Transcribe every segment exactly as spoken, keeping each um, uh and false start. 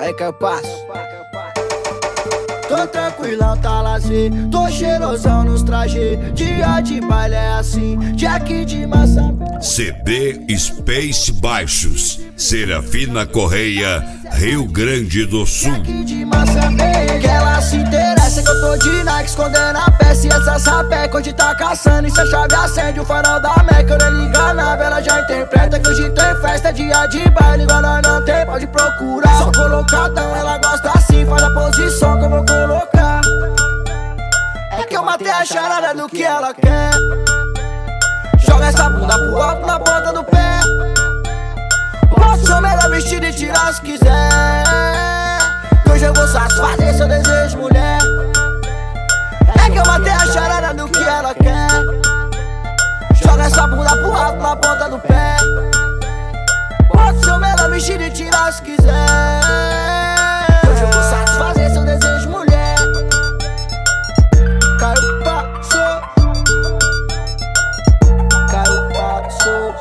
Olha que eu passo. Tô tranquilão, tá lazer. Tô cheirosão nos trajes. Dia de baile é assim. Jack de massa. C D Space Baixos, Serafina Correia, Rio Grande do Sul. Jack de massa verde. Que ela se interessa que eu tô de Nike escondendo a peça. E essa sapeca hoje tá caçando. E se a chave acende o farol da Meca. Eu nem liga nada, ela já interpreta que hoje tem festa. Dia de baile, igual nós não tem, pode procurar. Só colocadão, ela gosta assim. Faz a posição que eu vou colocar. É que eu matei a charada do que ela quer. Joga essa bunda pro alto na ponta do pé. Posso ser o melhor vestido e tirar se quiser. Que hoje eu vou satisfazer seu desejo, mulher. É que eu matei a charada do que ela quer. Joga essa bunda pro alto na ponta do pé. Posso ser o melhor vestido e tirar se quiser. Que hoje eu vou satisfazer seu desejo, mulher. Caiu, passou. Caiu, passou.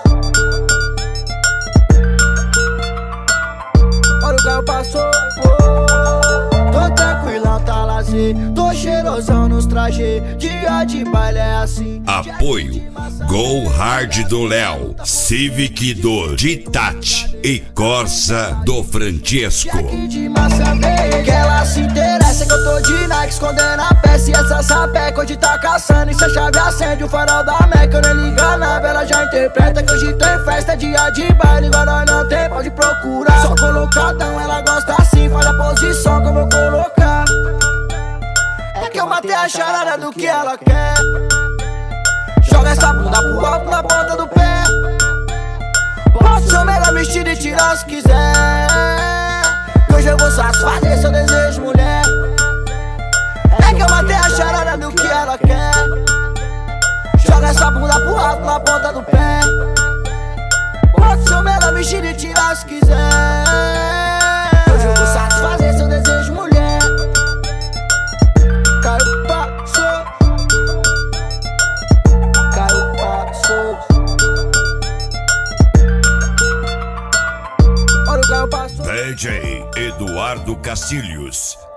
Olha o carro passou. Tô tranquilão, tá lazer. Tô cheirosão nos trajes. Dia de baile é assim. Apoio Go Hard do Léo, Civic do Ditati e Corsa do Francesco. Jack de massa verde. Que ela se interessa que eu tô de Nike escondendo a peça. E essa sapeca hoje tá caçando. E se a chave acende o farol da Meca. Eu nem liga nada, ela já interpreta que hoje tem festa. Dia de baile, igual nós não tem, pode procurar. Só colocadão, ela gosta assim. Faz a posição que eu vou colocar. É que eu matei a charada do que ela quer. Joga essa bunda pro alto na ponta do pé. Posso ser o melhor vestido e tirar se quiser. Que hoje eu vou satisfazer seu desejo, mulher. É que eu matei a charada do que ela quer. Joga essa bunda pro alto na ponta do pé. Posso ser o melhor vestido e tirar se quiser. Que hoje eu vou satisfazer seu desejo, mulher. Caiu, passou. Caiu, passou. Olha o carro passou. D J Eduardo Castilhos.